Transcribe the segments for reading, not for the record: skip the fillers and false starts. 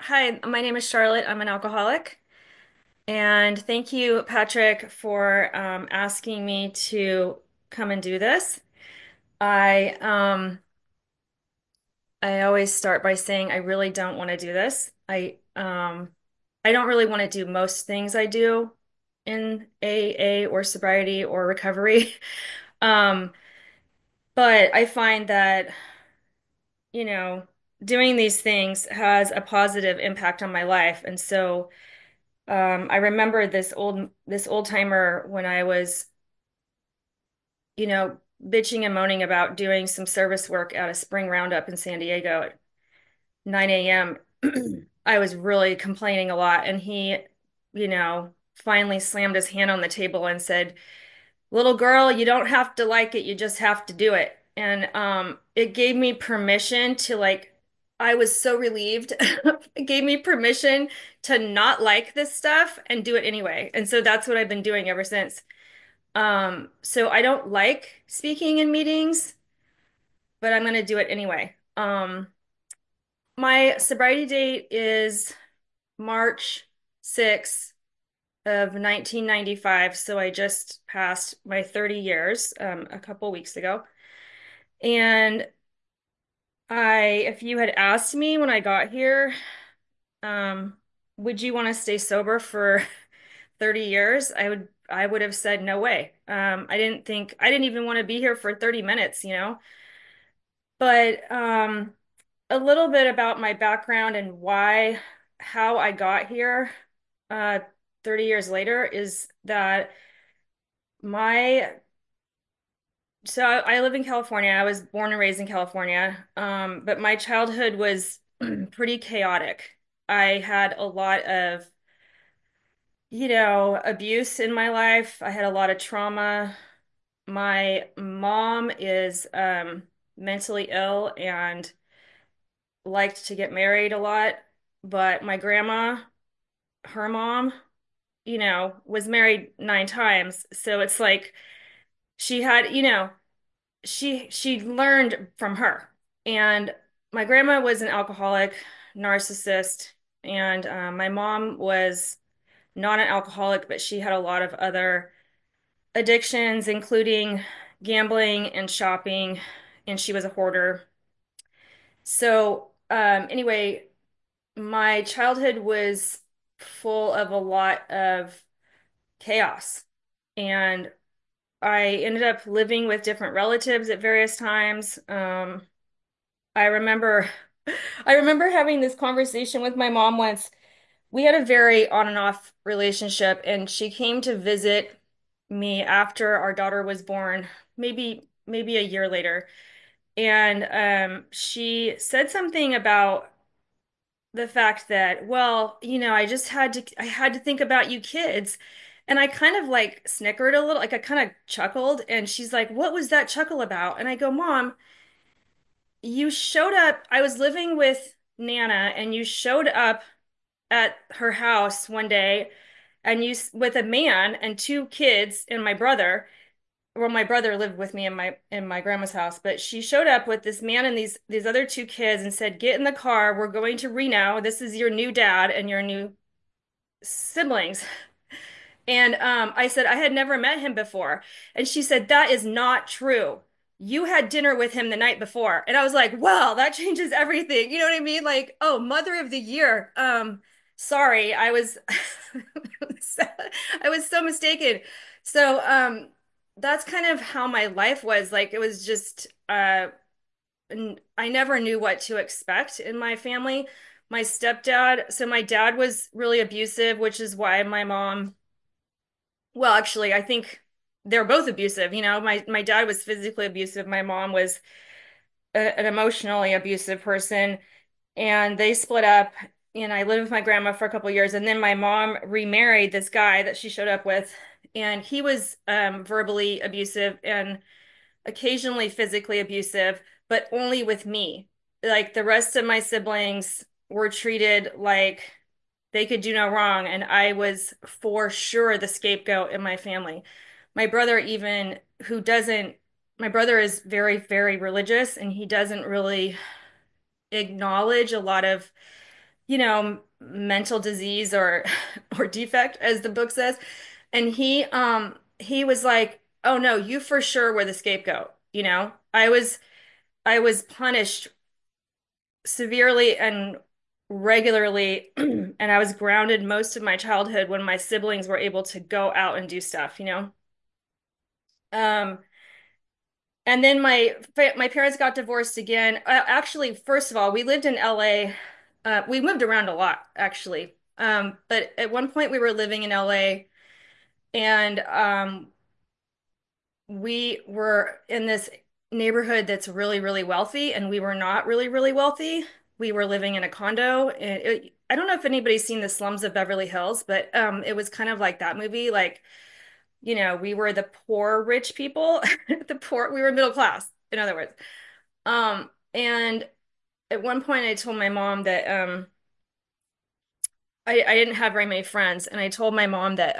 Hi, my name is Charlotte. I'm an alcoholic. And thank you, Patrick, for asking me to come and do this. I I always start by saying I really don't want to do this. I don't really want to do most things I do in AA or sobriety or recovery. Um, but I find that, you know, doing these things has a positive impact on my life. And so I remember this old timer when I was, bitching and moaning about doing some service work at a spring roundup in San Diego at 9 a.m. I was really complaining a lot, and he, finally slammed his hand on the table and said, "Little girl, you don't have to like it, you just have to do it." And it gave me permission to I was so relieved. It gave me permission to not like this stuff and do it anyway. And so that's what I've been doing ever since. So I don't like speaking in meetings, but I'm going to do it anyway. My sobriety date is March 6th of 1995, so I just passed my 30 years a couple weeks ago. And if you had asked me when I got here, um, would you want to stay sober for 30 years? I would have said no way. I didn't even want to be here for 30 minutes, you know? But a little bit about my background and how I got here, uh, 30 years later is that my, I live in California. I was born and raised in California. But my childhood was pretty chaotic. I had a lot of, abuse in my life. I had a lot of trauma. My mom is, mentally ill and liked to get married a lot, but my grandma, her mom, was married 9 times. So it's like she had, she learned from her. And my grandma was an alcoholic, narcissist, and my mom was not an alcoholic, but she had a lot of other addictions, including gambling and shopping, and she was a hoarder. So, anyway, my childhood was full of a lot of chaos. And I ended up living with different relatives at various times. I remember I remember having this conversation with my mom once. We had a very on and off relationship, and she came to visit me after our daughter was born, maybe a year later. And she said something about the fact that, well, I had to think about you kids. And I kind of like snickered a little, like I kind of chuckled. And she's like, "What was that chuckle about?" And I go, "Mom, you showed up. I was living with Nana, and you showed up at her house one day, and with a man and 2 kids and my brother. Well, my brother lived with me in my grandma's house, but she showed up with this man and these other 2 kids and said, 'Get in the car. We're going to Reno. This is your new dad and your new siblings.'" And I said I had never met him before, and she said, "That is not true. You had dinner with him the night before." And I was like, "Wow, that changes everything." You know what I mean? Like, oh, Mother of the Year. Sorry, I was I was so mistaken. So, that's kind of how my life was. Like, it was just I never knew what to expect in my family. My dad was really abusive, which is why my mom, well, actually, I think they're both abusive. My dad was physically abusive. My mom was an emotionally abusive person, and they split up. And I lived with my grandma for a couple of years, and then my mom remarried this guy that she showed up with, and he was verbally abusive and occasionally physically abusive, but only with me. Like the rest of my siblings were treated like they could do no wrong, and I was for sure the scapegoat in my family. My brother, even who doesn't, my brother is very, very religious, and he doesn't really acknowledge a lot of mental disease or or defect, as the book says. And he was like, "Oh no, you for sure were the scapegoat." I was punished severely and regularly, and I was grounded most of my childhood when my siblings were able to go out and do stuff. Um, and then my parents got divorced again. Actually, first of all, we lived in LA. We moved around a lot, actually. But at one point we were living in LA, and we were in this neighborhood that's really, really wealthy, and we were not really, really wealthy. We were living in a condo, and I don't know if anybody's seen The Slums of Beverly Hills, but it was kind of like that movie. Like, we were the poor rich people. We were middle class, in other words. And at one point I told my mom that I didn't have very many friends, and I told my mom that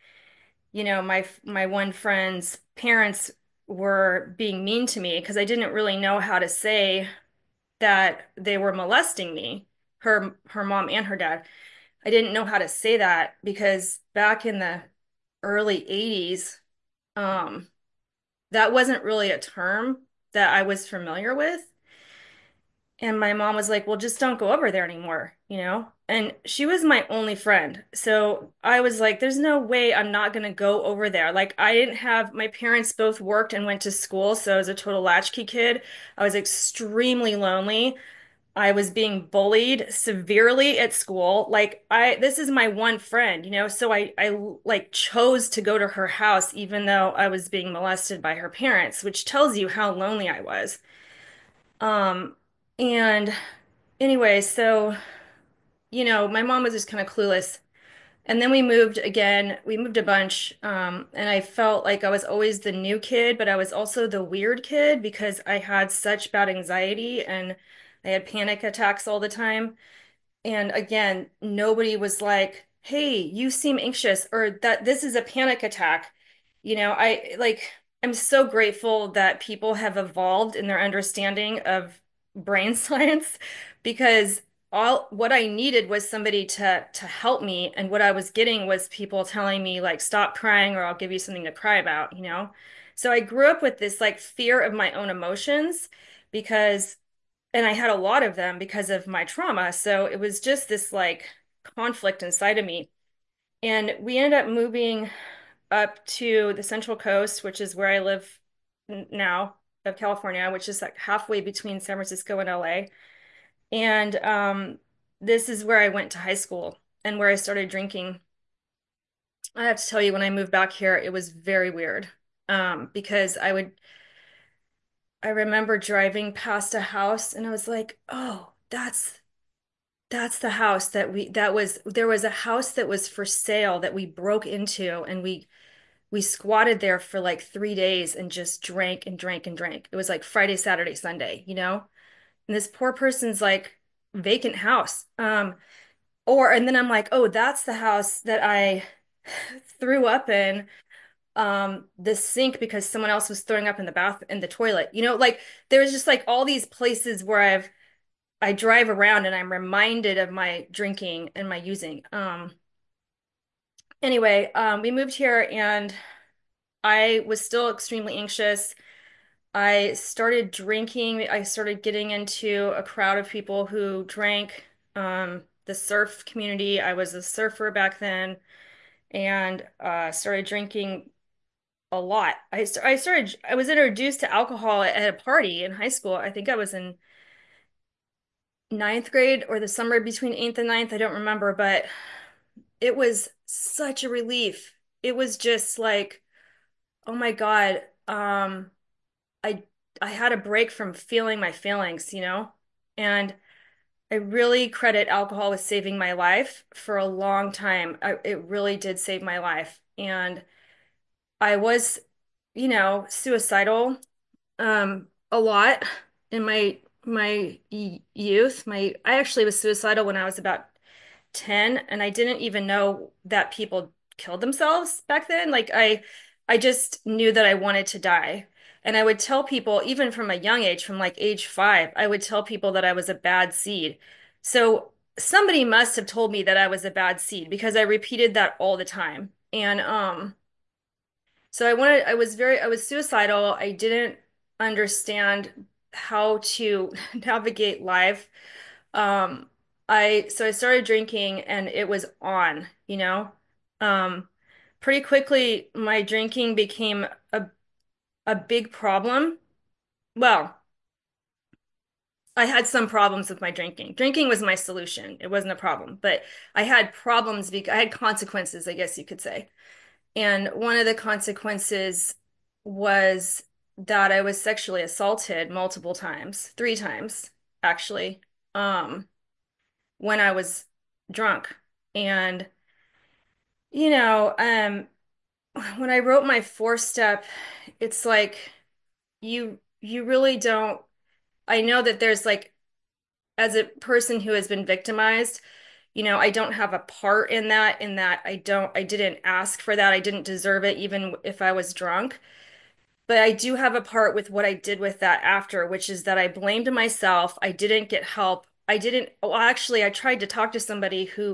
my one friend's parents were being mean to me because I didn't really know how to say that they were molesting me, her mom and her dad. I didn't know how to say that because back in the early 80s, um, that wasn't really a term that I was familiar with. And my mom was like, well, just don't go over there anymore. And she was my only friend. So I was like, there's no way I'm not going to go over there. Like, I didn't have, my parents both worked and went to school. So I was a total latchkey kid. I was extremely lonely. I was being bullied severely at school. Like, this is my one friend. So I like chose to go to her house, even though I was being molested by her parents, which tells you how lonely I was. Um, and anyway, so, my mom was just kind of clueless. And then we moved again. We moved a bunch. And I felt like I was always the new kid, but I was also the weird kid because I had such bad anxiety and I had panic attacks all the time. And again, nobody was like, "Hey, you seem anxious," or that this is a panic attack. I'm so grateful that people have evolved in their understanding of brain science because all what I needed was somebody to help me, and what I was getting was people telling me like, "Stop crying or I'll give you something to cry about." So I grew up with this like fear of my own emotions because and I had a lot of them because of my trauma. So it was just this like conflict inside of me. And we ended up moving up to the Central Coast, which is where I live now, of California, which is like halfway between San Francisco and LA. And this is where I went to high school and where I started drinking. I have to tell you, when I moved back here, it was very weird. Because I remember driving past a house and I was like, oh, that's the house there was a house that was for sale that we broke into, and we squatted there for like 3 days and just drank and drank and drank. It was like Friday, Saturday, Sunday. And this poor person's like vacant house. And then I'm like, oh, that's the house that I threw up in the sink because someone else was throwing up in the bath in the toilet. Like there was just like all these places where I drive around and I'm reminded of my drinking and my using. Anyway, we moved here and I was still extremely anxious. I started drinking. I started getting into a crowd of people who drank. The surf community. I was a surfer back then and started drinking a lot. I was introduced to alcohol at a party in high school. I think I was in ninth grade or the summer between eighth and ninth. I don't remember, but it was such a relief. It was just like, oh my God, I I had a break from feeling my feelings. And I really credit alcohol with saving my life for a long time. It really did save my life. And I was, suicidal a lot in my youth. I actually was suicidal when I was about 10, and I didn't even know that people killed themselves back then. Like I just knew that I wanted to die. And I would tell people, even from a young age, from like age 5, I would tell people that I was a bad seed. So somebody must have told me that I was a bad seed because I repeated that all the time. And so I was suicidal. I didn't understand how to navigate life. Um, I started drinking and it was on, you know. Um, Pretty quickly my drinking became a big problem. Well, I had some problems with my drinking. Drinking was my solution. It wasn't a problem, but I had problems because I had consequences, I guess you could say. And one of the consequences was that I was sexually assaulted multiple times, 3 times actually, um, when I was drunk. And, you know, when I wrote my 4 step, it's like you really don't, I know that there's like, as a person who has been victimized, I don't have a part in that I didn't ask for that. I didn't deserve it, even if I was drunk. But I do have a part with what I did with that after, which is that I blamed myself. I didn't get help. I didn't, well, actually, I tried to talk to somebody who,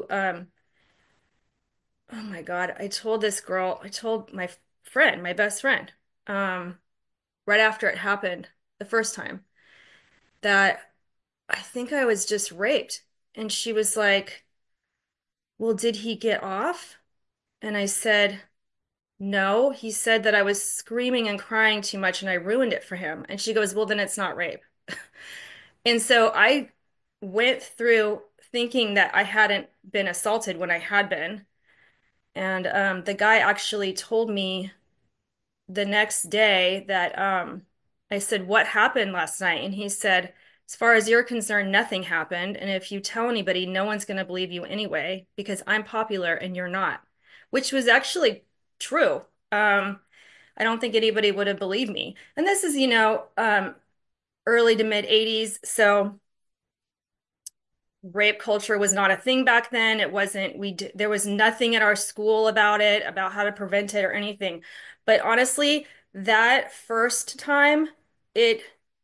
oh my God, I told my friend, my best friend, um, right after it happened the first time, that I think I was just raped. And she was like, well, did he get off? And I said, no. He said that I was screaming and crying too much and I ruined it for him. And she goes, well, then it's not rape. And so I went through thinking that I hadn't been assaulted when I had been. And the guy actually told me the next day that I said, what happened last night? And he said, as far as you're concerned, nothing happened. And if you tell anybody, no one's going to believe you anyway, because I'm popular and you're not, which was actually true. I don't think anybody would have believed me. And this is, early to mid 80s. So rape culture was not a thing back then. It wasn't, there was nothing at our school about it, about how to prevent it or anything. But honestly, that first time, it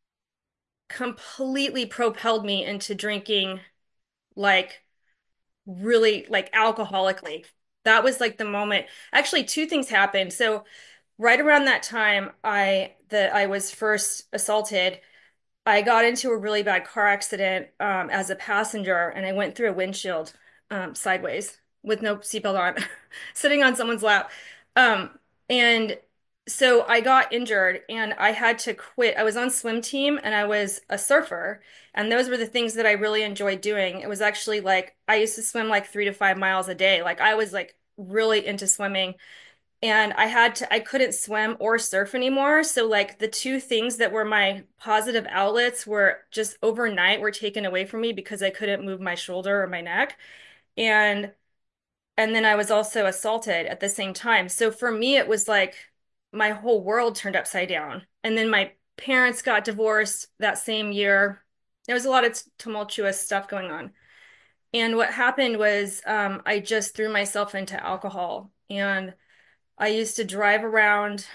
completely propelled me into drinking like really like alcoholically. That was like the moment. Actually, two things happened. So right around that time, I was first assaulted. I got into a really bad car accident as a passenger, and I went through a windshield sideways with no seatbelt on, sitting on someone's lap. Um, and so I got injured, and I had to quit. I was on swim team, and I was a surfer, and those were the things that I really enjoyed doing. It was actually like I used to swim like 3 to 5 miles a day. Like I was like really into swimming and I couldn't swim or surf anymore. So like the two things that were my positive outlets were just overnight were taken away from me because I couldn't move my shoulder or my neck. And and then I was also assaulted at the same time. So for me it was like my whole world turned upside down. And then my parents got divorced that same year. There was a lot of tumultuous stuff going on. And what happened was I just threw myself into alcohol and I used to drive around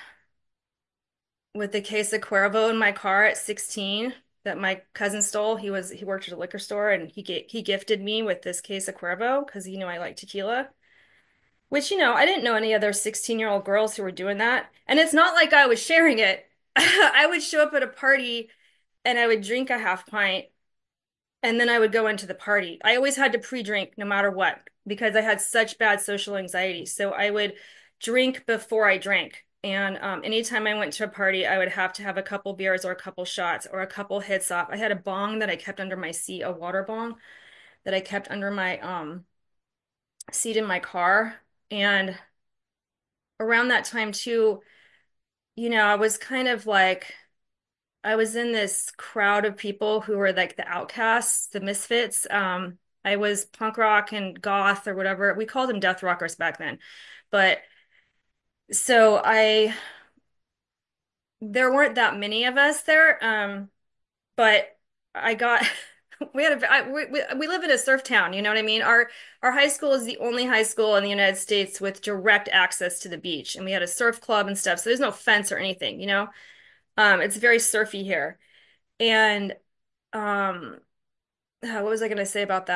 with a case of Cuervo in my car at 16 that my cousin stole. He worked at a liquor store and he gifted me with this case of Cuervo because he knew I like tequila. Which, I didn't know any other 16-year-old girls who were doing that. And it's not like I was sharing it. I would show up at a party and I would drink a half pint and then I would go into the party. I always had to pre-drink no matter what because I had such bad social anxiety. So I would drink before I drank. And anytime I went to a party, I would have to have a couple beers or a couple shots or a couple hits off. I had a bong that I kept under my seat, a water bong that I kept under my seat in my car. And around that time too, I was kind of like I was in this crowd of people who were like the outcasts, the misfits. I was punk rock and goth or whatever. We called them death rockers back then. But so there weren't that many of us there. But I got, we live in a surf town, you know what I mean? Our high school is the only high school in the United States with direct access to the beach. And we had a surf club and stuff. So there's no fence or anything, you know? It's very surfy here. And, what was I going to say about that?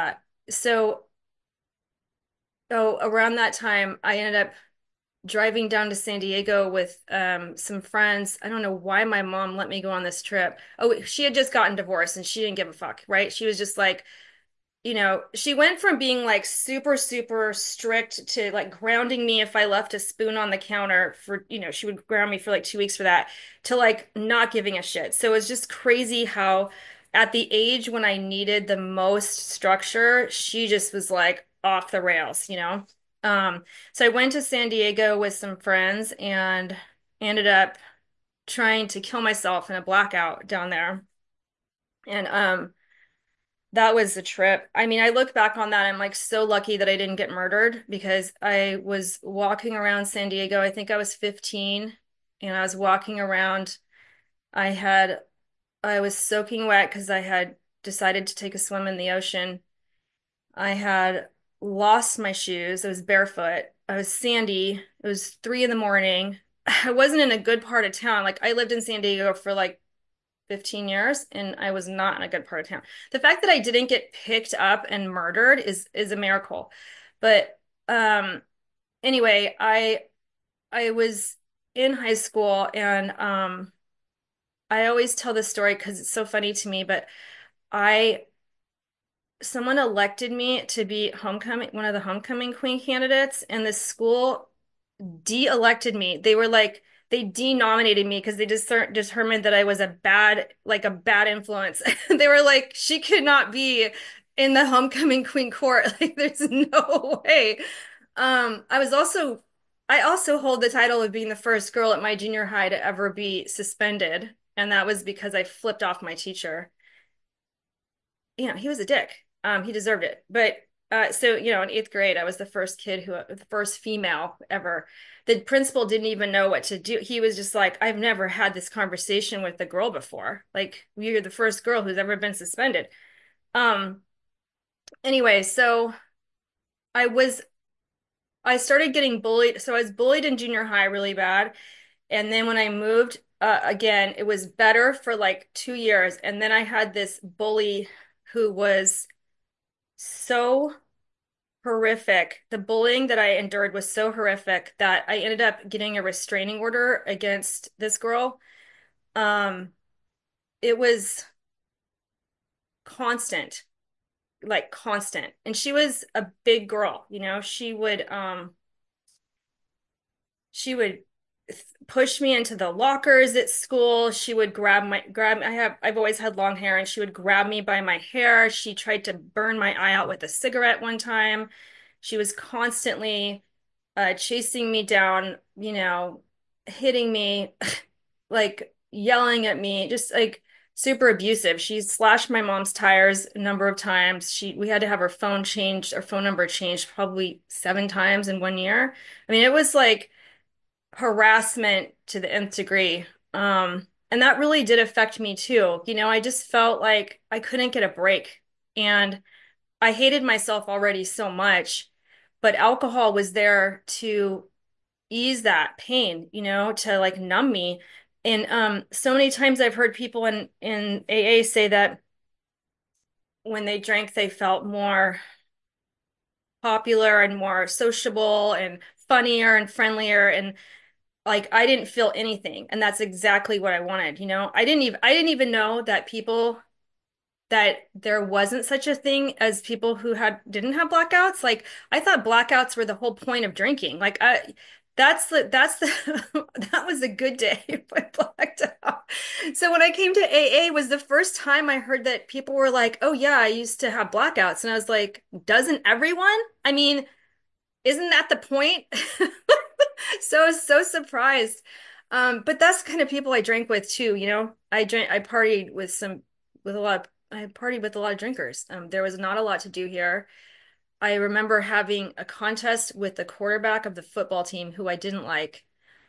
So, oh, around that time, I ended up driving down to San Diego with some friends. I don't know why my mom let me go on this trip. Oh, she had just gotten divorced and she didn't give a fuck, right? She was just like, she went from being like super, super strict to like grounding me if I left a spoon on the counter for, she would ground me for like 2 weeks for that, to like not giving a shit. So it's just crazy how at the age when I needed the most structure, she just was like off the rails. Um, so I went to San Diego with some friends and ended up trying to kill myself in a blackout down there. And that was the trip. I mean, I look back on that, I'm like so lucky that I didn't get murdered because I was walking around San Diego. I think I was 15 and I was walking around. I had, I was soaking wet because I had decided to take a swim in the ocean. I had lost my shoes. I was barefoot. I was sandy. It was 3 in the morning. I wasn't in a good part of town. Like I lived in San Diego for like 15 years and I was not in a good part of town. The fact that I didn't get picked up and murdered is a miracle. But um anyway, I was in high school and I always tell this story because it's so funny to me, but I someone elected me to be homecoming one of the homecoming queen candidates and the school de-elected me. They were like they denominated me because they just determined that I was a bad influence. They were like, she could not be in the homecoming queen court. Like, there's no way. I also hold the title of being the first girl at my junior high to ever be suspended, and that was because I flipped off my teacher. He was a dick. He deserved it. But so, in eighth grade, I was the first female ever. The principal didn't even know what to do. He was just like, I've never had this conversation with a girl before. Like, you're the first girl who's ever been suspended. Um, anyway, so I was, I started getting bullied. So I was bullied in junior high really bad. And then when I moved, again, it was better for like 2 years. And then I had this bully who was so horrific. The bullying that I endured was so horrific that I ended up getting a restraining order against this girl. Um, it was constant, like constant. And she was a big girl, she would push me into the lockers at school. She would grab I've always had long hair and she would grab me by my hair. She tried to burn my eye out with a cigarette one time. She was constantly chasing me down, hitting me, like yelling at me, just like super abusive. She slashed my mom's tires a number of times. We had to have her phone number changed probably 7 times in 1 year. I mean, it was like harassment to the nth degree. And that really did affect me too. I just felt like I couldn't get a break. And I hated myself already so much, but alcohol was there to ease that pain, to like numb me. And so many times I've heard people in AA say that when they drank, they felt more popular and more sociable and funnier and friendlier. And like I didn't feel anything. And that's exactly what I wanted, I didn't even know that there wasn't such a thing as people who didn't have blackouts. Like I thought blackouts were the whole point of drinking. Like that's the that was a good day if I blacked out. So when I came to AA was the first time I heard that people were like, "Oh yeah, I used to have blackouts." And I was like, "Doesn't everyone?" I mean, isn't that the point? So I was so surprised. But that's the kind of people I drank with too, I partied with a lot of, I partied with a lot of drinkers. There was not a lot to do here. I remember having a contest with the quarterback of the football team who I didn't like.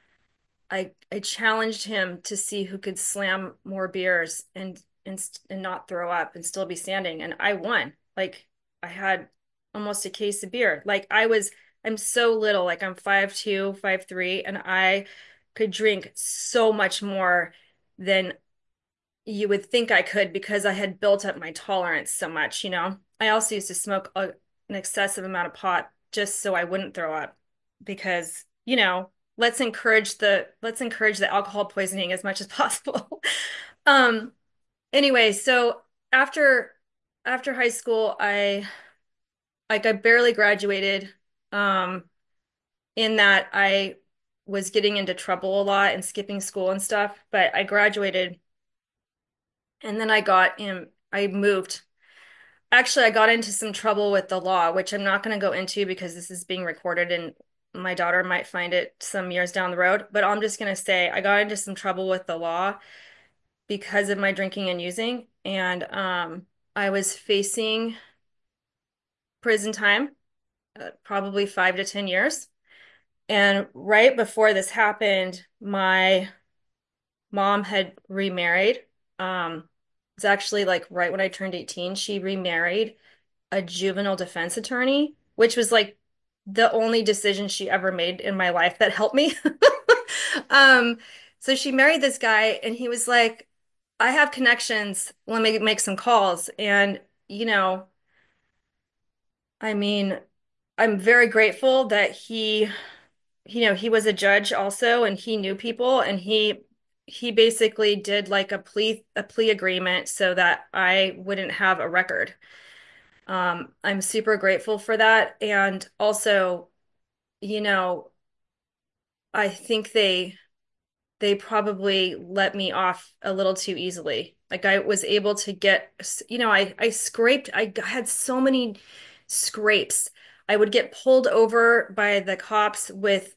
I challenged him to see who could slam more beers and not throw up and still be standing, and I won. Like I had almost a case of beer. I'm so little, like I'm 5'2", 5'3", and I could drink so much more than you would think I could because I had built up my tolerance so much. I also used to smoke an excessive amount of pot just so I wouldn't throw up because, let's encourage the alcohol poisoning as much as possible. Um, anyway, so after after high school, I barely graduated, um, in that I was getting into trouble a lot and skipping school and stuff, but I graduated and then I moved. Actually, I got into some trouble with the law, which I'm not going to go into because this is being recorded and my daughter might find it some years down the road. But I'm just going to say I got into some trouble with the law because of my drinking and using. And I was facing prison time, probably 5 to 10 years. And right before this happened, my mom had remarried. It's actually like right when I turned 18, she remarried a juvenile defense attorney, which was like the only decision she ever made in my life that helped me. Um, so she married this guy, and he was like, I have connections. Let me make some calls. And, you know, I mean, I'm very grateful that he was a judge also, and he knew people, and he basically did like a plea agreement so that I wouldn't have a record. I'm super grateful for that. And also, you know, I think they probably let me off a little too easily. Like I was able to get, I had so many scrapes. I would get pulled over by the cops with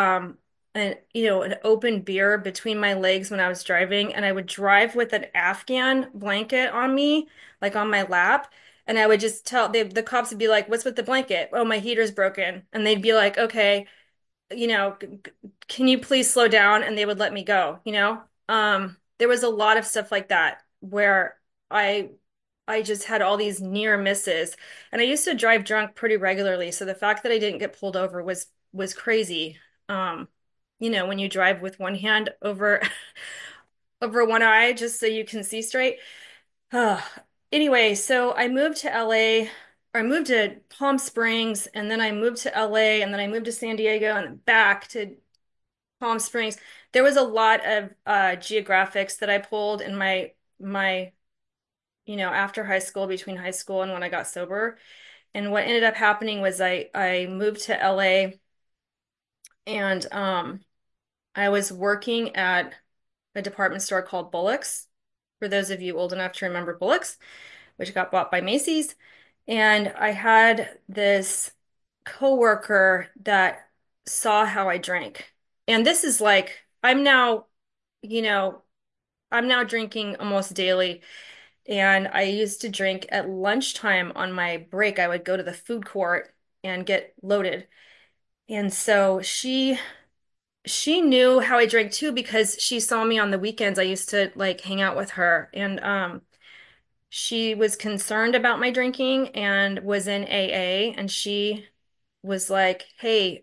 an open beer between my legs when I was driving, and I would drive with an Afghan blanket on me, like on my lap. And I would just the cops would be like, "What's with the blanket?" "Oh, my heater's broken." And they'd be like, "Okay, you know, can you please slow down?" And they would let me go. There was a lot of stuff like that where I I just had all these near misses. And I used to drive drunk pretty regularly, so the fact that I didn't get pulled over was crazy. Um, when you drive with one hand over over one eye just so you can see straight. Anyway, so I moved to LA, or I moved to Palm Springs, and then I moved to LA, and then I moved to San Diego and back to Palm Springs. There was a lot of geographics that I pulled in my after high school, between high school and when I got sober. And what ended up happening was I moved to LA, and I was working at a department store called Bullock's, for those of you old enough to remember Bullock's, which got bought by Macy's. And I had this coworker that saw how I drank. And this is like, you know, I'm now drinking almost daily. And I used to drink at lunchtime on my break. I would go to the food court and get loaded. And so she knew how I drank too because she saw me on the weekends. I used to like hang out with her, and she was concerned about my drinking and was in AA, and she was like, "Hey,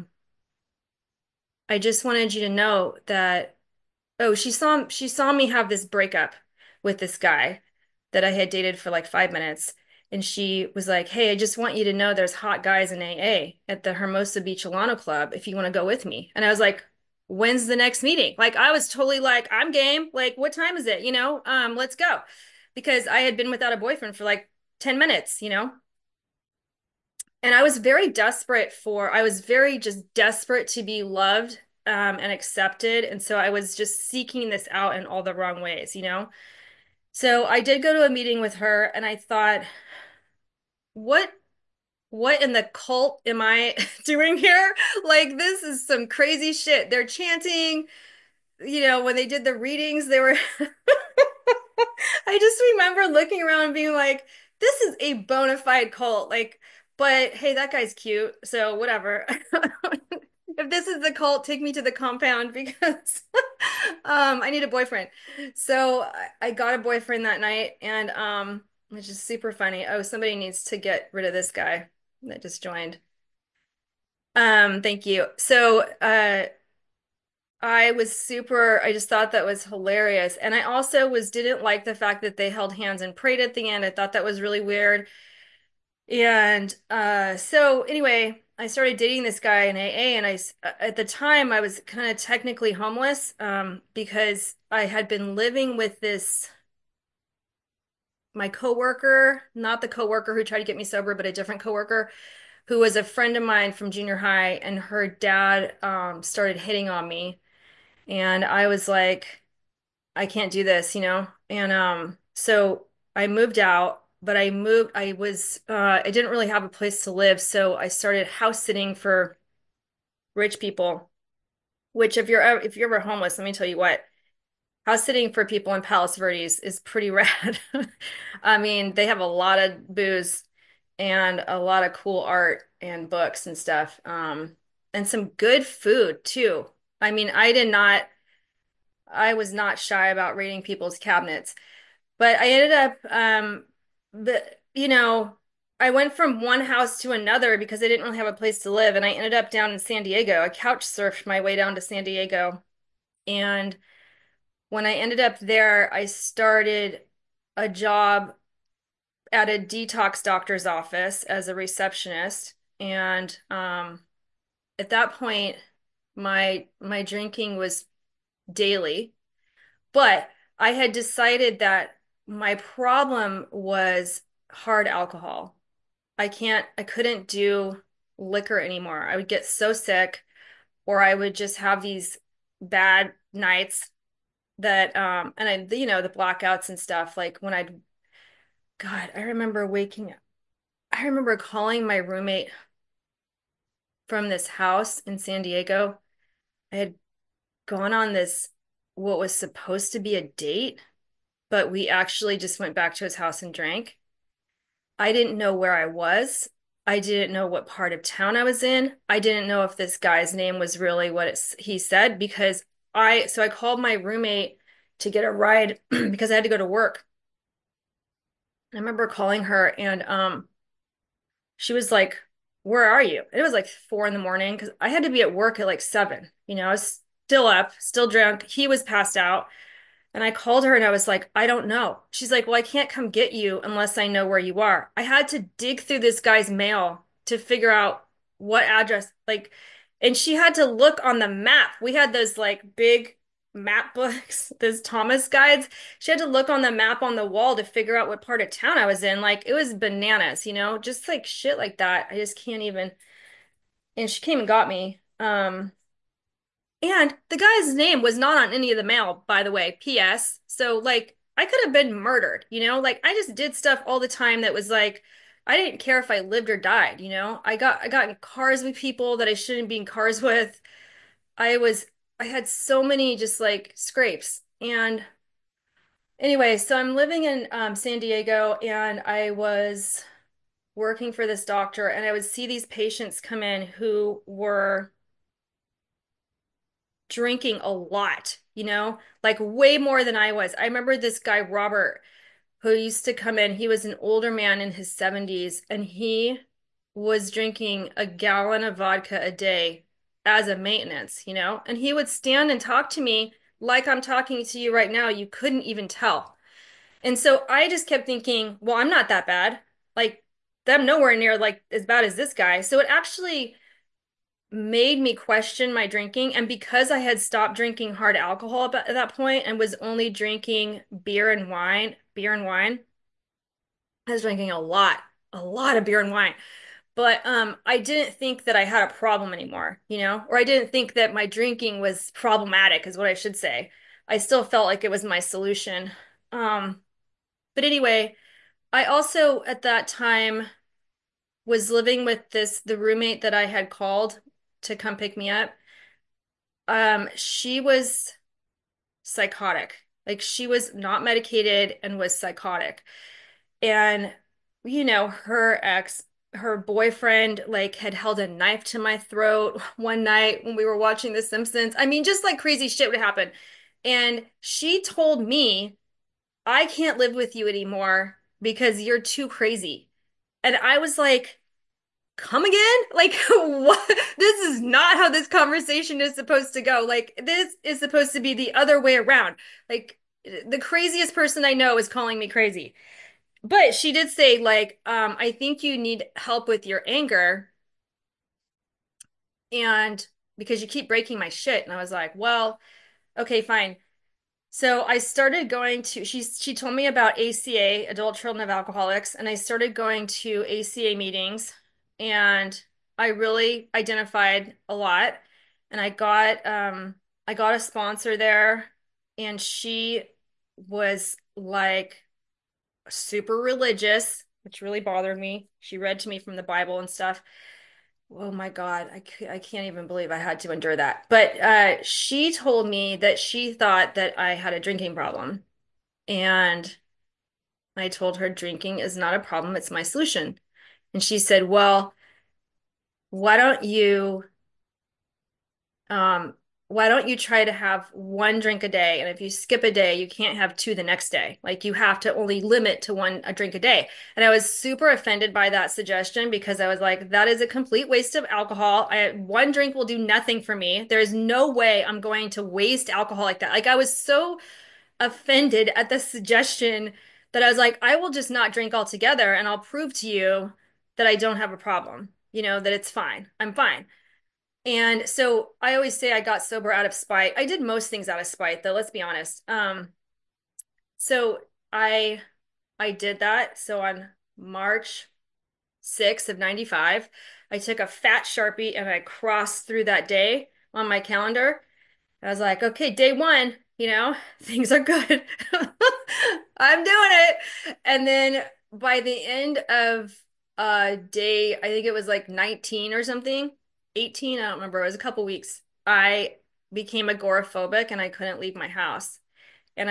I just wanted you to know that." Oh, she saw me have this breakup with this guy that I had dated for like 5 minutes. And she was like, "Hey, I just want you to know there's hot guys in AA at the Hermosa Beach Alano Club if you want to go with me." And I was like, "When's the next meeting?" Like I was totally like, "I'm game. Like, what time is it? Let's go." Because I had been without a boyfriend for like 10 minutes. And I was very just desperate to be loved, and accepted. And so I was just seeking this out in all the wrong ways. So I did go to a meeting with her, and I thought, what, what in the cult am I doing here? Like, this is some crazy shit. They're chanting, when they did the readings, they were, I just remember looking around and being like, this is a bona fide cult. Like, but hey, that guy's cute, so whatever. If this is the cult, take me to the compound because I need a boyfriend. So I got a boyfriend that night, and which is super funny. Oh, somebody needs to get rid of this guy that just joined. Thank you. So I just thought that was hilarious. And I also didn't like the fact that they held hands and prayed at the end. I thought that was really weird. And so anyway, I started dating this guy in AA, and at the time I was kind of technically homeless because I had been living with this my coworker, not the coworker who tried to get me sober, but a different coworker who was a friend of mine from junior high, and her dad started hitting on me, and I was like, I can't do this, And so I moved out, but I didn't really have a place to live, so I started house sitting for rich people, which if you're ever homeless, let me tell you what, house sitting for people in Palos Verdes is pretty rad. I mean, they have a lot of booze and a lot of cool art and books and stuff. And some good food too. I mean, I was not shy about raiding people's cabinets. But I ended up, you know, I went from one house to another because I didn't really have a place to live. And I ended up down in San Diego. I couch surfed my way down to San Diego. And when I ended up there, I started a job at a detox doctor's office as a receptionist. And at that point, my drinking was daily. But I had decided that my problem was hard alcohol. I couldn't do liquor anymore. I would get so sick, or I would just have these bad nights and the blackouts and stuff. Like God, I remember calling my roommate from this house in San Diego. I had gone on what was supposed to be a date, but we actually just went back to his house and drank. I didn't know where I was. I didn't know what part of town I was in. I didn't know if this guy's name was really he said because I called my roommate to get a ride because I had to go to work. I remember calling her and she was like, "Where are you?" And it was like 4 in the morning because I had to be at work at like 7. I was still up, still drunk. He was passed out. And I called her and I was like, I don't know. She's like, well, I can't come get you unless I know where you are. I had to dig through this guy's mail to figure out what address, and she had to look on the map. We had those like big map books, those Thomas guides. She had to look on the map on the wall to figure out what part of town I was in. Like it was bananas, just like shit like that. I just can't even. And she came and got me. And the guy's name was not on any of the mail, by the way. P.S. So, like, I could have been murdered, Like, I just did stuff all the time that was like, I didn't care if I lived or died. I got in cars with people that I shouldn't be in cars with. I was, I had so many just like scrapes. And anyway, so I'm living in San Diego, and I was working for this doctor, and I would see these patients come in who were drinking a lot, like way more than I was. I remember this guy, Robert, who used to come in. He was an older man in his 70s, and he was drinking a gallon of vodka a day as a maintenance. And he would stand and talk to me like I'm talking to you right now. You couldn't even tell. And so I just kept thinking, well, I'm not that bad. Like, I'm nowhere near like as bad as this guy. So it actually made me question my drinking. And because I had stopped drinking hard alcohol at that point and was only drinking beer and wine, I was drinking a lot of beer and wine. But I didn't think that I had a problem anymore, or I didn't think that my drinking was problematic, is what I should say. I still felt like it was my solution. Um, but anyway, I also at that time was living with the roommate that I had called to come pick me up. She was psychotic. Like she was not medicated and was psychotic. And her boyfriend like had held a knife to my throat one night when we were watching The Simpsons. I mean, just like crazy shit would happen. And she told me, I can't live with you anymore because you're too crazy. And I was like, come again? Like, what? This is not how this conversation is supposed to go. Like, this is supposed to be the other way around. Like, the craziest person I know is calling me crazy. But she did say, like, I think you need help with your anger, and because you keep breaking my shit. And I was like, well, okay, fine. So I started going to, she told me about ACA, Adult Children of Alcoholics, and I started going to ACA meetings, and I really identified a lot. And I got a sponsor there, and she was like super religious, which really bothered me. She read to me from the Bible and stuff. Oh my God, I can't even believe I had to endure that. But she told me that she thought that I had a drinking problem. And I told her drinking is not a problem, it's my solution. And she said, well, why don't you um why don't you try to have one drink a day? And if you skip a day, you can't have two the next day. Like you have to only limit to one a drink a day. And I was super offended by that suggestion because I was like, that is a complete waste of alcohol. One drink will do nothing for me. There is no way I'm going to waste alcohol like that. Like I was so offended at the suggestion that I was like, I will just not drink altogether and I'll prove to you that I don't have a problem, that it's fine. I'm fine. And so I always say I got sober out of spite. I did most things out of spite, though, let's be honest. So I I did that. So on March 6th of 95, I took a fat Sharpie and I crossed through that day on my calendar. I was like, okay, day one, things are good. I'm doing it. And then by the end of day, I think it was like 19 or something, 18, I don't remember. It was a couple weeks. I became agoraphobic and I couldn't leave my house. And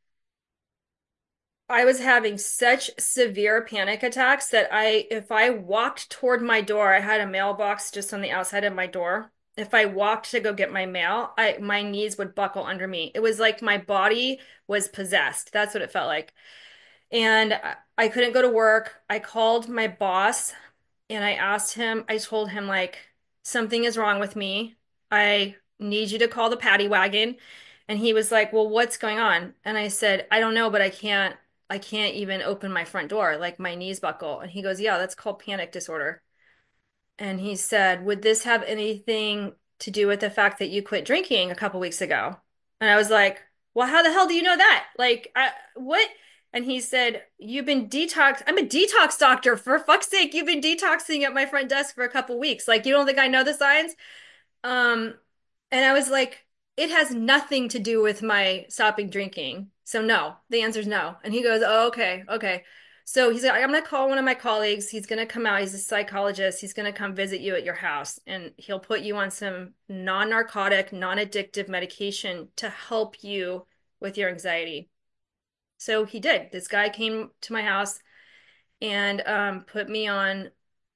I was having such severe panic attacks that if I walked toward my door, I had a mailbox just on the outside of my door. If I walked to go get my mail, my knees would buckle under me. It was like my body was possessed. That's what it felt like. And I couldn't go to work. I called my boss and I told him, like, something is wrong with me. I need you to call the paddy wagon. And he was like, well, what's going on? And I said, I don't know, but I can't even open my front door. Like my knees buckle. And he goes, yeah, that's called panic disorder. And he said, would this have anything to do with the fact that you quit drinking a couple weeks ago? And I was like, well, how the hell do you know that? Like, what? And he said, you've been detox. I'm a detox doctor. For fuck's sake, you've been detoxing at my front desk for a couple weeks. Like, you don't think I know the signs? Um, and I was like, it has nothing to do with my stopping drinking. So no, the answer is no. And he goes, oh, okay, okay. So he's like, I'm gonna call one of my colleagues. He's gonna come out. He's a psychologist. He's gonna come visit you at your house, and he'll put you on some non-narcotic, non-addictive medication to help you with your anxiety. So he did. This guy came to my house and put me on,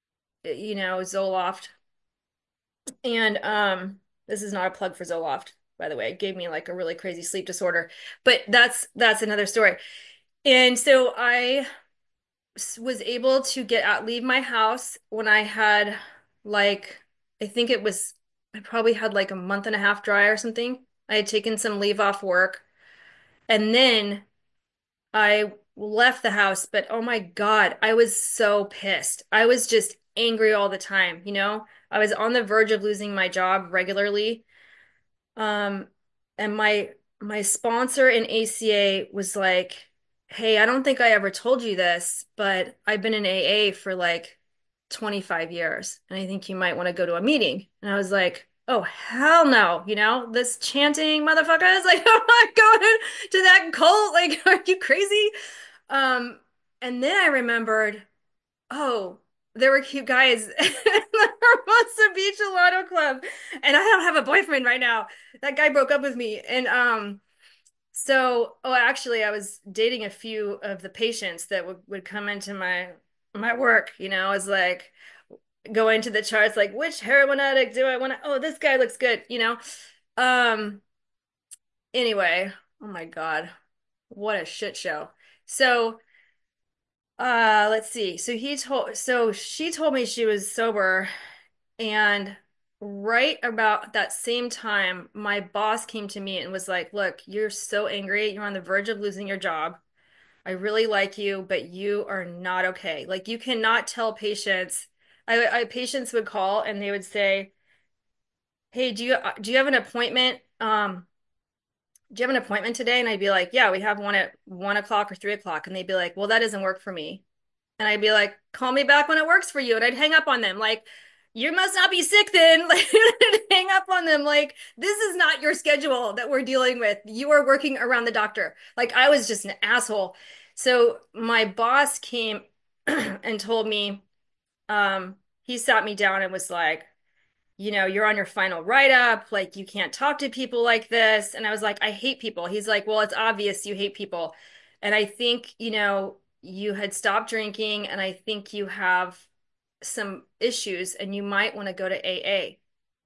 Zoloft. And this is not a plug for Zoloft, by the way. It gave me like a really crazy sleep disorder, but that's another story. And so I was able to get out, leave my house when I had like, I think it was, I probably had like a month and a half dry or something. I had taken some leave off work, and then I left the house, but oh my God, I was so pissed. I was just angry all the time, I was on the verge of losing my job regularly. Um, and my sponsor in ACA was like, "Hey, I don't think I ever told you this, but I've been in AA for like 25 years, and I think you might want to go to a meeting." And I was like, "Oh, hell no, this chanting motherfucker is like, I'm not going to that cult. Like, are you crazy?" Um, and then I remembered, oh, there were cute guys in the Hermosa Beach Gelato Club, and I don't have a boyfriend right now. That guy broke up with me, and actually, I was dating a few of the patients that would come into my work. I was like going to the charts, like which heroin addict do I want to? Oh, this guy looks good. Um. Anyway, oh my God, what a shit show. So. Let's see. So she told me she was sober, and right about that same time, my boss came to me and was like, "Look, you're so angry. You're on the verge of losing your job. I really like you, but you are not okay. Like you cannot tell patients. Patients would call and they would say, "Hey, do you have an appointment? Do you have an appointment today?" And I'd be like, "Yeah, we have one at 1 o'clock or 3 o'clock." And they'd be like, "Well, that doesn't work for me." And I'd be like, "Call me back when it works for you." And I'd hang up on them like, "You must not be sick then." Like hang up on them like, "This is not your schedule that we're dealing with. You are working around the doctor." Like I was just an asshole. So my boss came and told me, he sat me down and was like, "You're on your final write-up. Like, you can't talk to people like this." And I was like, "I hate people." He's like, "Well, it's obvious you hate people. And I think, you had stopped drinking, and I think you have some issues, and you might want to go to AA."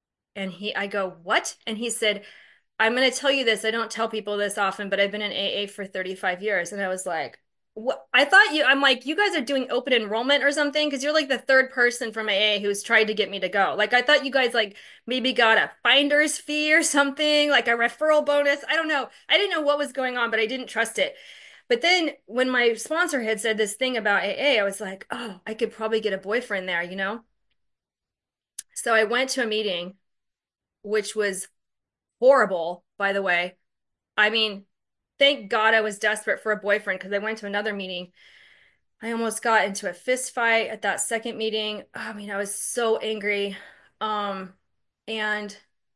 I go, "What?" And he said, "I'm going to tell you this. I don't tell people this often, but I've been in AA for 35 years." And I was like, "What?" I'm like, "You guys are doing open enrollment or something? Because you're like the third person from AA who's tried to get me to go. Like, I thought you guys like maybe got a finder's fee or something, like a referral bonus. I don't know. I didn't know what was going on, but I didn't trust it. But then when my sponsor had said this thing about AA, I was like, oh, I could probably get a boyfriend there, you know? So I went to a meeting, which was horrible, by the way. I mean, thank God I was desperate for a boyfriend because I went to another meeting. I almost got into a fist fight at that second meeting. I mean, I was so angry. Um, and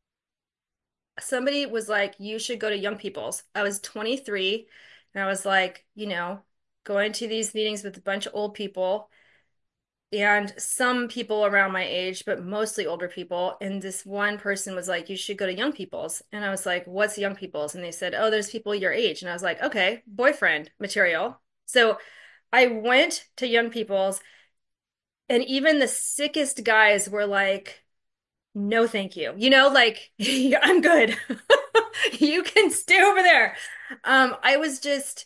somebody was like, "You should go to Young People's." I was 23 and I was like, going to these meetings with a bunch of old people and some people around my age, but mostly older people. And this one person was like, "You should go to Young People's." And I was like, "What's Young People's?" And they said, "Oh, there's people your age." And I was like, "Okay, boyfriend material." So I went to Young People's, and even the sickest guys were like, "No, thank you." Like, "I'm good." You can stay over there. I was just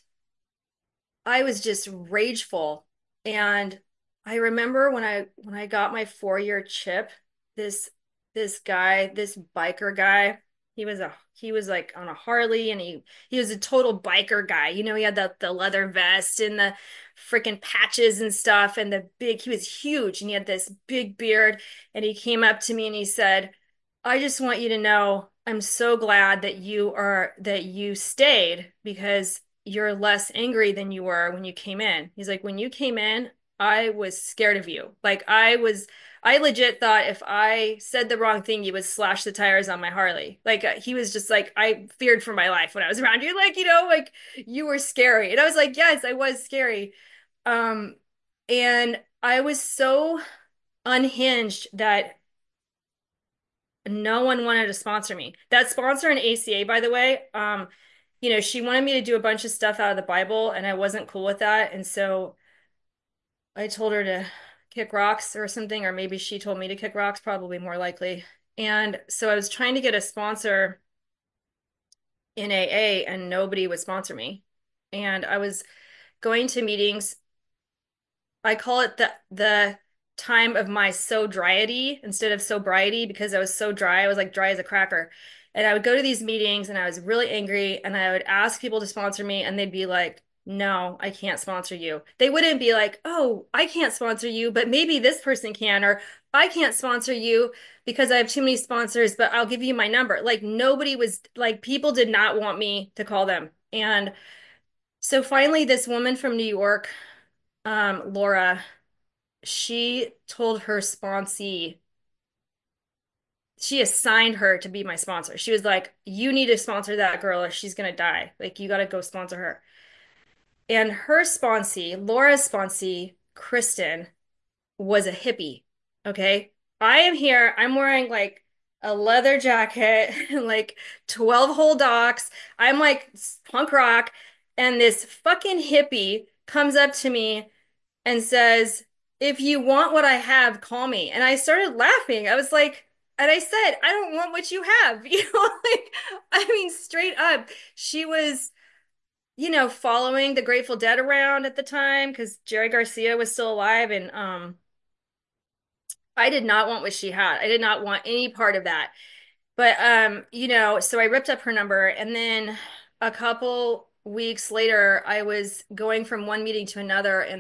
rageful. And I remember when I got my 4-year chip, this this biker guy, he was like on a Harley, and he was a total biker guy. He had the leather vest and the freaking patches and stuff, and he was huge, and he had this big beard. And he came up to me and he said, "I just want you to know I'm so glad that you stayed, because you're less angry than you were when you came in." He's like, "When you came in, I was scared of you. Like I legit thought if I said the wrong thing, you would slash the tires on my Harley." Like he was just like, "I feared for my life when I was around you. Like, like you were scary." And I was like, "Yes, I was scary." Um, and I was so unhinged that no one wanted to sponsor me. That sponsor in ACA, by the way, she wanted me to do a bunch of stuff out of the Bible, and I wasn't cool with that. And so I told her to kick rocks or something, or maybe she told me to kick rocks, probably more likely. And so I was trying to get a sponsor in AA, and nobody would sponsor me. And I was going to meetings. I call it the time of my sobriety instead of sobriety, because I was so dry. I was like dry as a cracker. And I would go to these meetings and I was really angry, and I would ask people to sponsor me, and they'd be like, "No, I can't sponsor you." They wouldn't be like, "Oh, I can't sponsor you, but maybe this person can," or "I can't sponsor you because I have too many sponsors, but I'll give you my number." Like nobody was like, people did not want me to call them. And so finally this woman from New York, Laura, she told her sponsee, she assigned her to be my sponsor. She was like, "You need to sponsor that girl or she's gonna die. Like, you gotta go sponsor her." And her sponsee, Laura's sponsee, Kristen, was a hippie. Okay. I am here, I'm wearing like a leather jacket, like 12 hole docks. I'm like punk rock. And this fucking hippie comes up to me and says, "If you want what I have, call me." And I started laughing. I was like, and I said, "I don't want what you have." Like, I mean, straight up, she was, following the Grateful Dead around at the time because Jerry Garcia was still alive. And I did not want what she had. I did not want any part of that. But so I ripped up her number, and then a couple weeks later, I was going from one meeting to another, and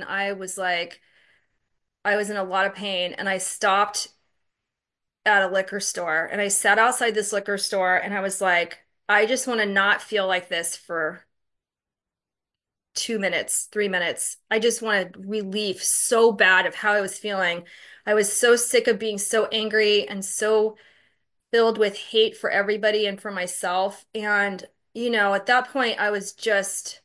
I was in a lot of pain, and I stopped at a liquor store, and I sat outside this liquor store, and I was like, I just want to not feel like this for 2 minutes, 3 minutes. I just wanted relief so bad of how I was feeling. I was so sick of being so angry and so filled with hate for everybody and for myself. And, at that point, I was just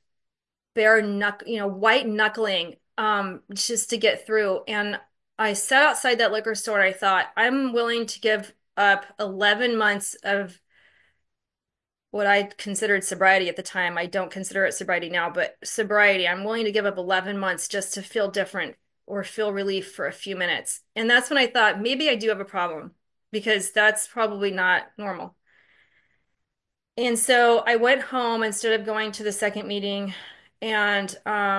white knuckling, just to get through. And I sat outside that liquor store and I thought, I'm willing to give up 11 months of what I considered sobriety at the time. I don't consider it sobriety now, but sobriety. I'm willing to give up 11 months just to feel different or feel relief for a few minutes. And that's when I thought maybe I do have a problem because that's probably not normal. And so I went home instead of going to the second meeting, and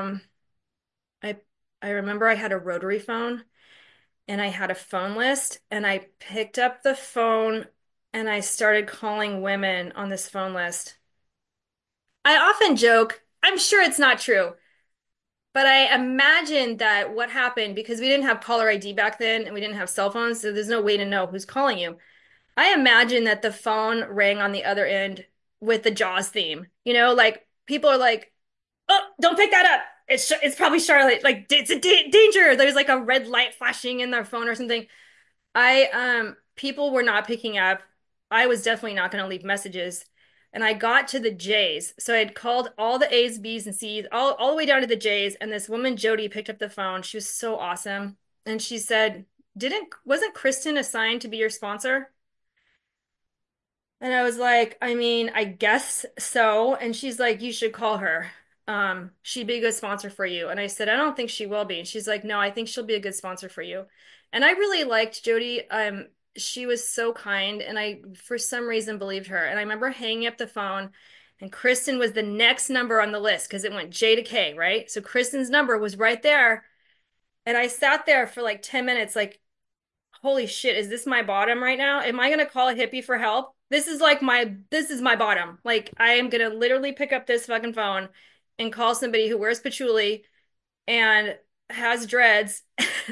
I I remember I had a rotary phone and I had a phone list, and I picked up the phone and I started calling women on this phone list. I often joke, I'm sure it's not true, but I imagine that what happened because we didn't have caller ID back then and we didn't have cell phones, so there's no way to know who's calling you. I imagine that the phone rang on the other end with the Jaws theme. Like people are like, "Oh, don't pick that up. It's probably Charlotte. Like it's a danger." There's like a red light flashing in their phone or something. People were not picking up. I was definitely not going to leave messages. And I got to the J's. So I had called all the A's, B's, and C's, all the way down to the J's. And this woman, Jody, picked up the phone. She was so awesome. And she said, wasn't Kristen assigned to be your sponsor? And I was like, I mean, I guess so. And she's like, you should call her. She'd be a good sponsor for you. And I said, I don't think she will be. And she's like, no, I think she'll be a good sponsor for you. And I really liked Jody. She was so kind, and I, for some reason, believed her. And I remember hanging up the phone, and Kristen was the next number on the list because it went J to K, right? So Kristen's number was right there. And I sat there for like 10 minutes, like, holy shit, is this my bottom right now? Am I gonna call a hippie for help? This is my bottom. Like, I am gonna literally pick up this fucking phone and call somebody who wears patchouli and has dreads.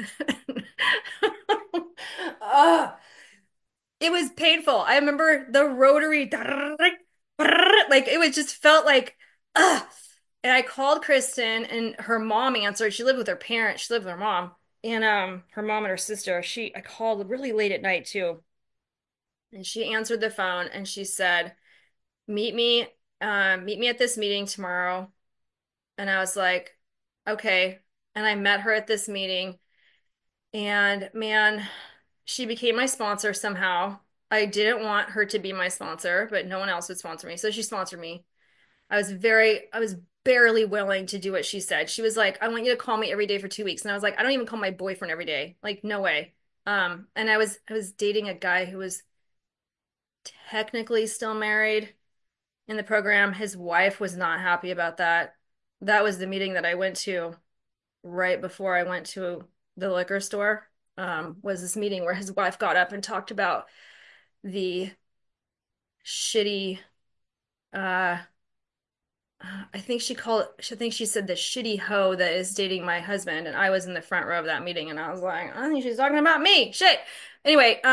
Ugh. It was painful. I remember the rotary, like it was just felt like, ugh. And I called Kristen, and her mom answered. She lived with her parents. She lived with her mom, and her mom and her sister. I called really late at night too, and she answered the phone and she said, "Meet me, meet me at this meeting tomorrow." And I was like, "Okay." And I met her at this meeting, and man, she became my sponsor somehow. I didn't want her to be my sponsor, but no one else would sponsor me. So she sponsored me. I was barely willing to do what she said. She was like, I want you to call me every day for 2 weeks. And I was like, I don't even call my boyfriend every day. Like, no way. And I was dating a guy who was technically still married in the program. His wife was not happy about that. That was the meeting that I went to right before I went to the liquor store. Was this meeting where his wife got up and talked about the shitty uh I think she said the shitty hoe that is dating my husband, and I was in the front row of that meeting, and I was like, I think she's talking about me. Shit. Anyway,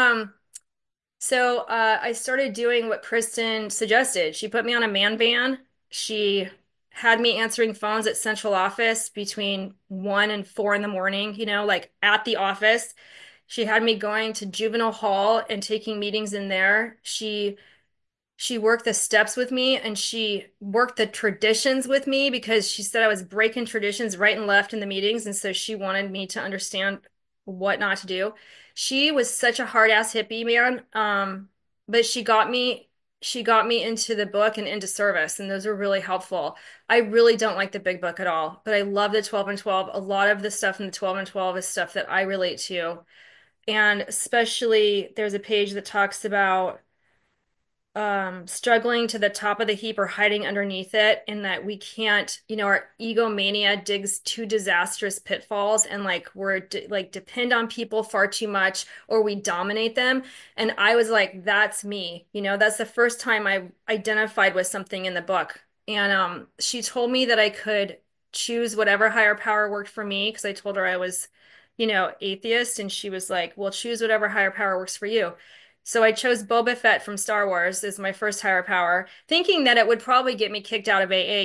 I started doing what Kristen suggested. She put me on a man van. She had me answering phones at central office between 1 and 4 in the morning, like at the office. She had me going to juvenile hall and taking meetings in there. She worked the steps with me, and she worked the traditions with me because she said I was breaking traditions right and left in the meetings. And so she wanted me to understand what not to do. She was such a hard ass hippie, man. But she got me into the book and into service, and those were really helpful. I really don't like the big book at all, but I love the 12 and 12. A lot of the stuff in the 12 and 12 is stuff that I relate to. And especially there's a page that talks about struggling to the top of the heap or hiding underneath it, and that we can't, our egomania digs too disastrous pitfalls, and like like depend on people far too much, or we dominate them. And I was like, that's me. That's the first time I identified with something in the book. And she told me that I could choose whatever higher power worked for me because I told her I was, atheist, and she was like, "Well, choose whatever higher power works for you." So I chose Boba Fett from Star Wars as my first higher power, thinking that it would probably get me kicked out of AA,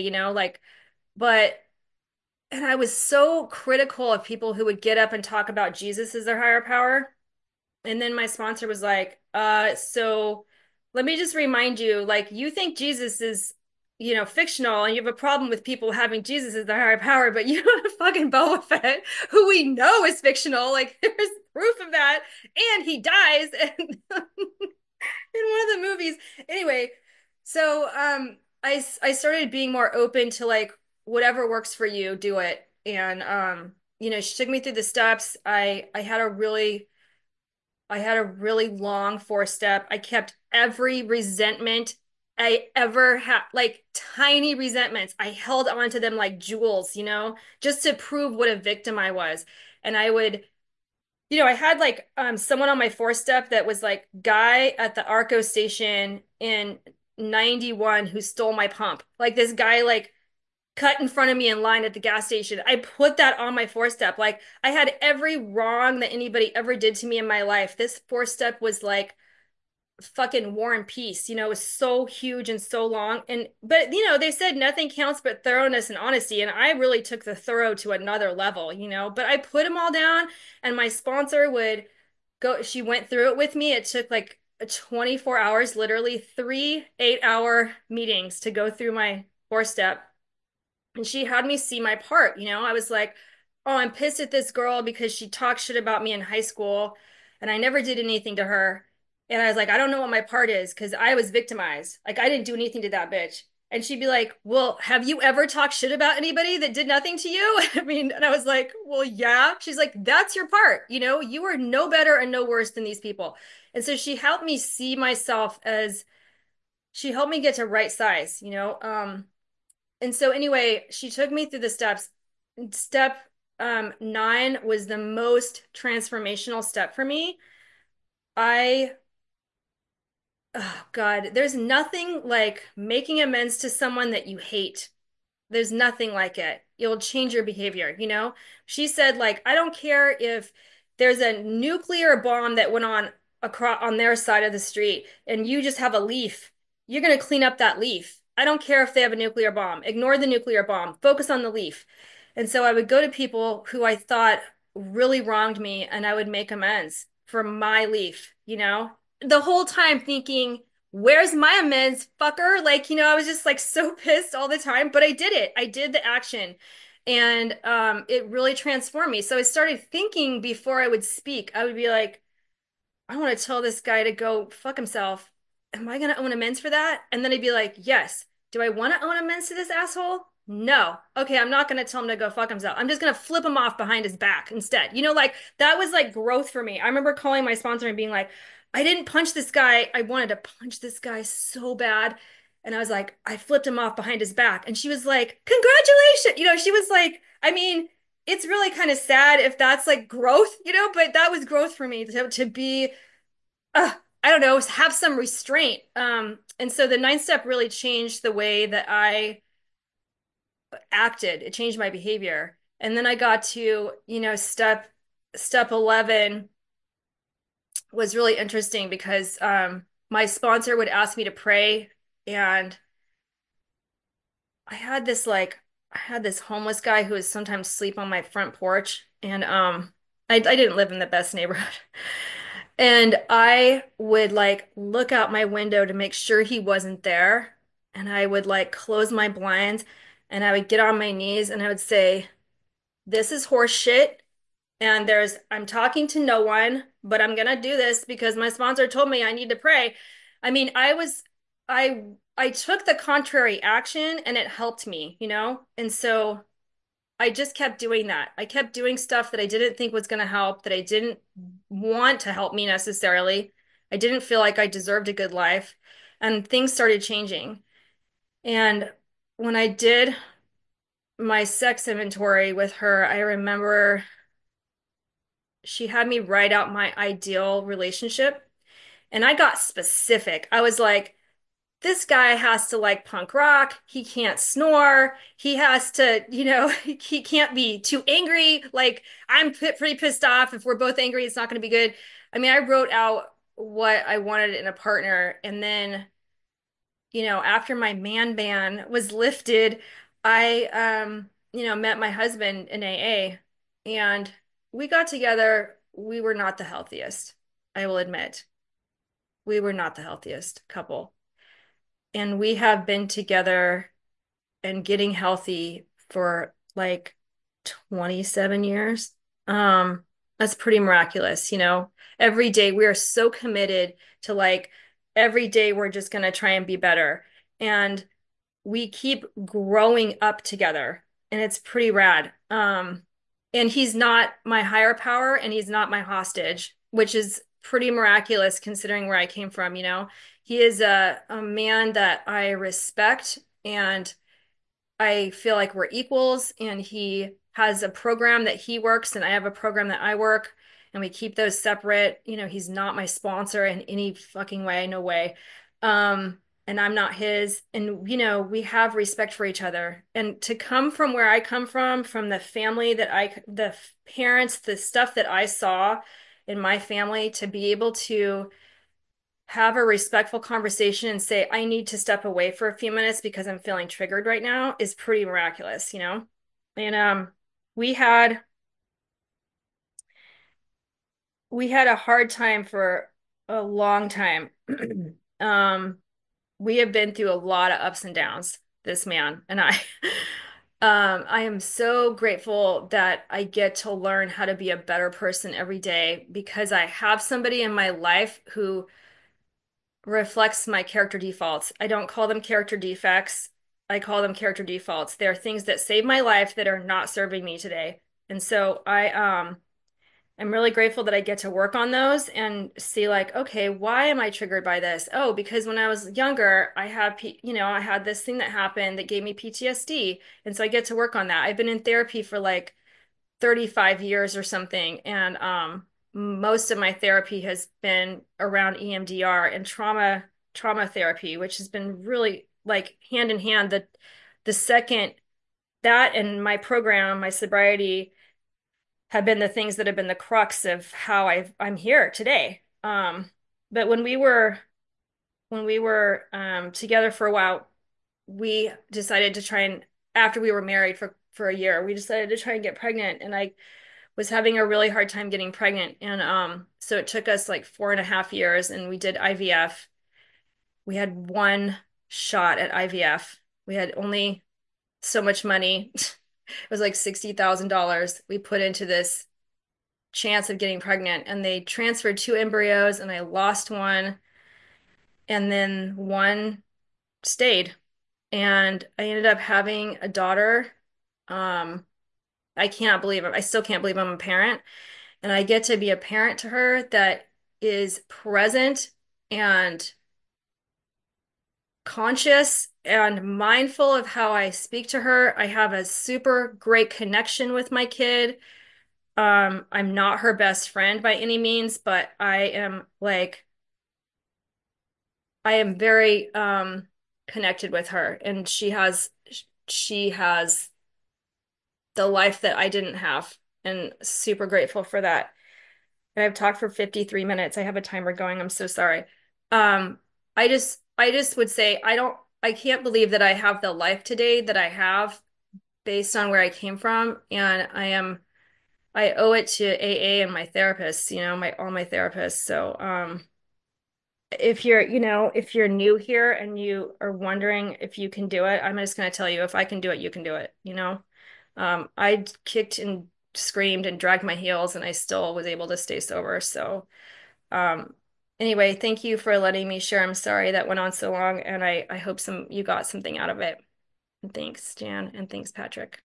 but and I was so critical of people who would get up and talk about Jesus as their higher power. And then my sponsor was like, so let me just remind you, like, you think Jesus is, fictional, and you have a problem with people having Jesus as their higher power, but you have fucking Boba Fett, who we know is fictional. Like, there's proof of that. And he dies in one of the movies. Anyway, so I started being more open to like whatever works for you, do it. And she took me through the steps. I had a really long four step. I kept every resentment I ever had, like tiny resentments. I held on to them like jewels, just to prove what a victim I was. And I had like someone on my four step that was like guy at the Arco station in 91 who stole my pump. Like this guy like cut in front of me in line at the gas station. I put that on my four step. Like I had every wrong that anybody ever did to me in my life. This four step was like fucking War and Peace, it was so huge and so long. But they said nothing counts but thoroughness and honesty. And I really took the thorough to another level, but I put them all down, and my sponsor would she went through it with me. It took like 24 hours, literally 3 8-hour meetings to go through my four step, and she had me see my part. I was like, oh, I'm pissed at this girl because she talked shit about me in high school and I never did anything to her. And I was like, I don't know what my part is because I was victimized. Like, I didn't do anything to that bitch. And she'd be like, well, have you ever talked shit about anybody that did nothing to you? I mean, and I was like, well, yeah. She's like, that's your part. You are no better and no worse than these people. And so she helped me see myself as she helped me get to right size. And so anyway, she took me through the steps. Step 9 was the most transformational step for me. I, oh God, there's nothing like making amends to someone that you hate. There's nothing like it. It'll change your behavior. She said, like, I don't care if there's a nuclear bomb that went on across on their side of the street and you just have a leaf. You're going to clean up that leaf. I don't care if they have a nuclear bomb. Ignore the nuclear bomb. Focus on the leaf. And so I would go to people who I thought really wronged me and I would make amends for my leaf. The whole time thinking, where's my amends, fucker? Like, I was just like so pissed all the time, but I did it. I did the action. And it really transformed me. So I started thinking before I would speak, I would be like, I want to tell this guy to go fuck himself. Am I going to own amends for that? And then I'd be like, yes. Do I want to own amends to this asshole? No. Okay, I'm not going to tell him to go fuck himself. I'm just going to flip him off behind his back instead. Like that was like growth for me. I remember calling my sponsor and being like, I didn't punch this guy. I wanted to punch this guy so bad. And I was like, I flipped him off behind his back. And she was like, congratulations. She was like, I mean, it's really kind of sad if that's like growth, but that was growth for me to be, I don't know, have some restraint. And so the ninth step really changed the way that I acted. It changed my behavior. And then I got to, step 11 was really interesting because my sponsor would ask me to pray, and I had this homeless guy who would sometimes sleep on my front porch, and I didn't live in the best neighborhood. And I would like look out my window to make sure he wasn't there. And I would like close my blinds and I would get on my knees and I would say, this is horse shit. And I'm talking to no one, but I'm gonna do this because my sponsor told me I need to pray. I mean, I took the contrary action and it helped me. And so I just kept doing that. I kept doing stuff that I didn't think was going to help, that I didn't want to help me necessarily. I didn't feel like I deserved a good life. And things started changing. And when I did my sex inventory with her, I remember she had me write out my ideal relationship. And I got specific. I was like, this guy has to like punk rock. He can't snore. He has to, he can't be too angry. Like pretty pissed off. If we're both angry, it's not going to be good. I mean, I wrote out what I wanted in a partner. And then, after my man ban was lifted, I, met my husband in AA and we got together. We were not the healthiest, I will admit. We were not the healthiest couple. And we have been together and getting healthy for like 27 years. That's pretty miraculous, Every day we are so committed to like every day we're just going to try and be better. And we keep growing up together and it's pretty rad. And he's not my higher power and he's not my hostage, which is pretty miraculous considering where I came from, He is a man that I respect and I feel like we're equals and he has a program that he works and I have a program that I work and we keep those separate. He's not my sponsor in any fucking way, no way. And I'm not his. And we have respect for each other. And to come from where I come from the family the parents, the stuff that I saw in my family, to be able to have a respectful conversation and say, I need to step away for a few minutes because I'm feeling triggered right now is pretty miraculous. And we had we had a hard time for a long time. Um, we have been through a lot of ups and downs, this man and I. I am so grateful that I get to learn how to be a better person every day because I have somebody in my life who reflects my character defaults. I don't call them character defects. I call them character defaults. They're things that saved my life that are not serving me today. And so I'm really grateful that I get to work on those and see like, okay, why am I triggered by this? Oh, because when I was younger, I had this thing that happened that gave me PTSD. And so I get to work on that. I've been in therapy for like 35 years or something. And most of my therapy has been around EMDR and trauma therapy, which has been really like hand in hand. The second that and my program, my sobriety have been the things that have been the crux of how I'm here today. But when we were together for a while, we decided to try and after we were married for a year, we decided to try and get pregnant, and I was having a really hard time getting pregnant. And so it took us like 4.5 years and we did IVF. We had one shot at IVF. We had only so much money. It was like $60,000 we put into this chance of getting pregnant. And they transferred two embryos and I lost one. And then one stayed. And I ended up having a daughter. Um, I cannot believe it. I still can't believe I'm a parent. And I get to be a parent to her that is present and conscious and mindful of how I speak to her. I have a super great connection with my kid. I'm not her best friend by any means, but I am very connected with her and she has the life that I didn't have and super grateful for that. And I've talked for 53 minutes. I have a timer going. I'm so sorry. Um, I just would say I can't believe that I have the life today that I have based on where I came from. And I owe it to AA and my therapists, all my therapists. So, if you're new here and you are wondering if you can do it, I'm just going to tell you, if I can do it, you can do it. I kicked and screamed and dragged my heels and I still was able to stay sober. So, um, anyway, thank you for letting me share. I'm sorry that went on so long, and I hope you got something out of it. And thanks, Jan, and thanks, Patrick.